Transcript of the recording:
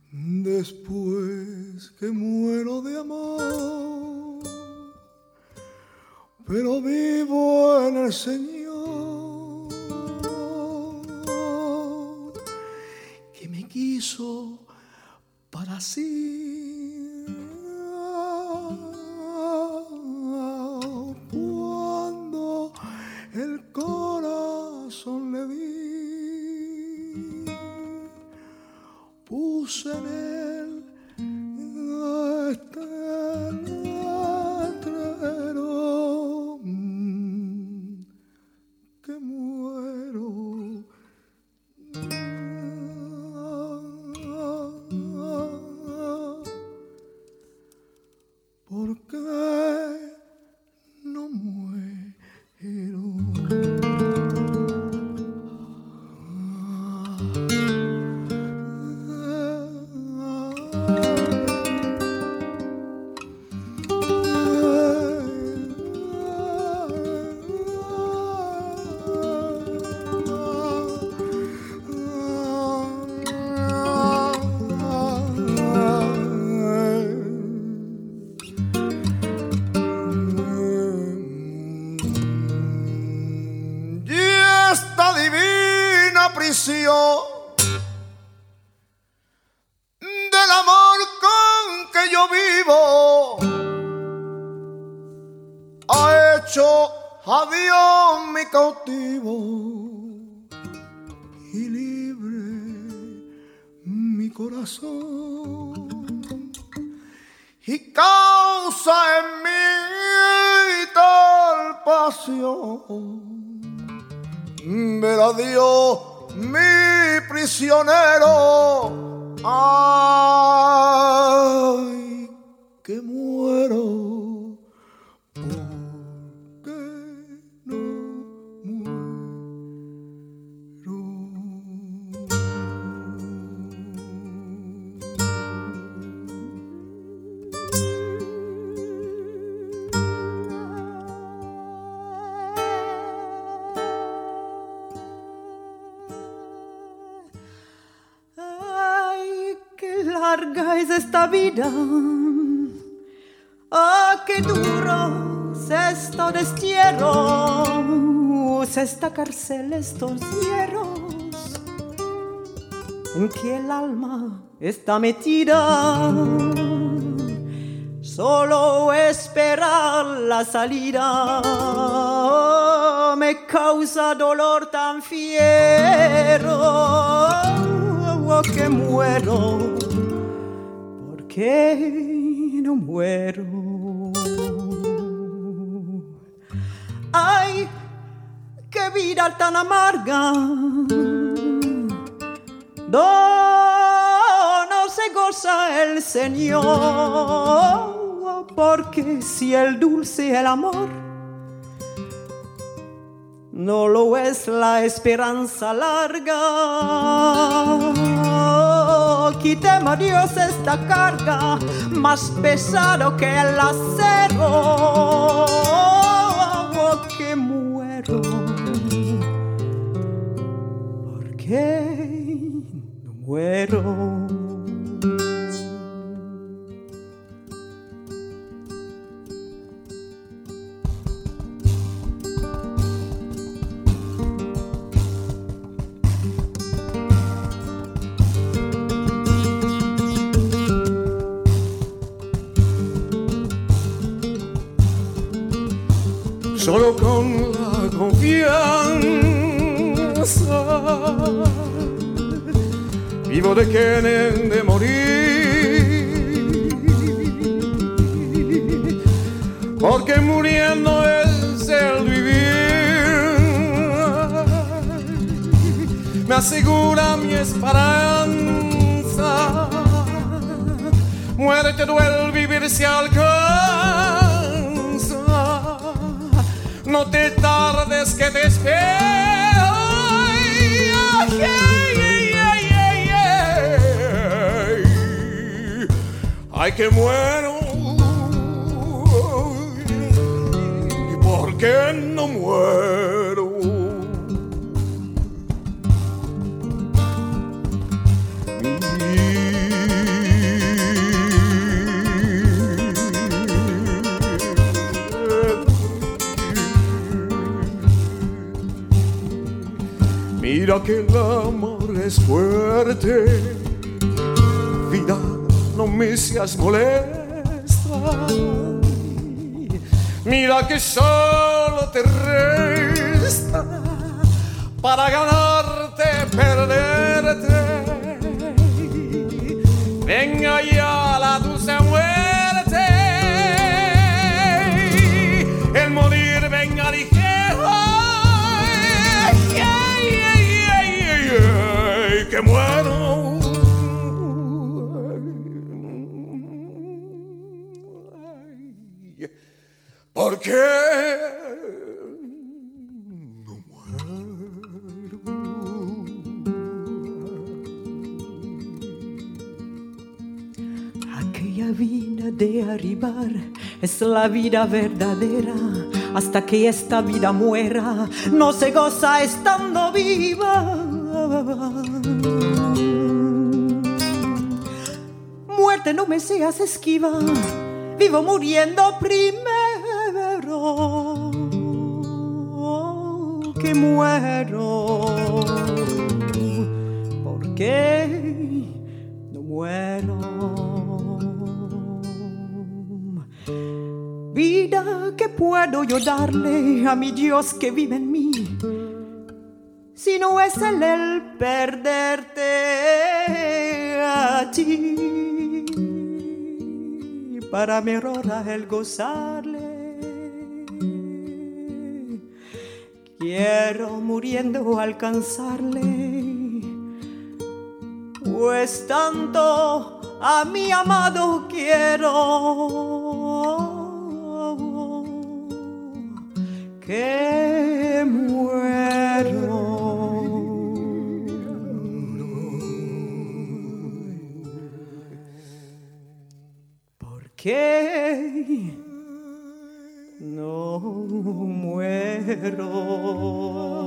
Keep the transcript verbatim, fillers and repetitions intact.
Después que muero de amor, pero vivo en el Señor, que me quiso para sí. Cuando el corazón le di, puse en él este letrero, que muero. ¿Por qué no muero? Del amor con que yo vivo ha hecho adiós mi cautivo y libre mi corazón, y causa en mí tal pasión ver a Dios mi prisionero. Ay, que muero. ¿Por qué no muero? Larga es esta vida, ah, qué duro es este destierro, es esta cárcel, estos hierros en que el alma está metida, solo esperar la salida me causa dolor tan fiero que muero. ¿Por qué no muero? Ay, qué vida tan amarga, no se goza el Señor, porque si el dulce el amor, no lo es la esperanza larga. Quíteme, Dios, esta carga más pesado que el acero, que muero. ¿Por qué no muero? Solo con la confianza vivo de querer de morir, porque muriendo es el vivir, me asegura mi esperanza. Muerte duele, vivir se alcanza. No te tardes que te espero. Ay, ay, ay, ay, ay. Ay, que muero. ¿Y por qué no muero? Mi Mira que el amor es fuerte, vida, no me seas molesta. Mira que solo te resta para ganarte, perderte. Venga ya la dulce muerte, el morir venga ligero. Ay, ay, ay, ay, ay, que muero. Ay, ¿por qué no muero? Aquella vida de arribar es la vida verdadera. Hasta que esta vida muera, no se goza estando viva. Muerte, no me seas esquiva, vivo muriendo primero que muero. ¿Por qué no muero? Vida, ¿qué puedo yo darle a mi Dios que vive en mí? Si no es Él el perderte a ti, para mi aurora el gozarle. Quiero muriendo alcanzarle, pues tanto a mi amado quiero que muero. ¿Por qué no muero?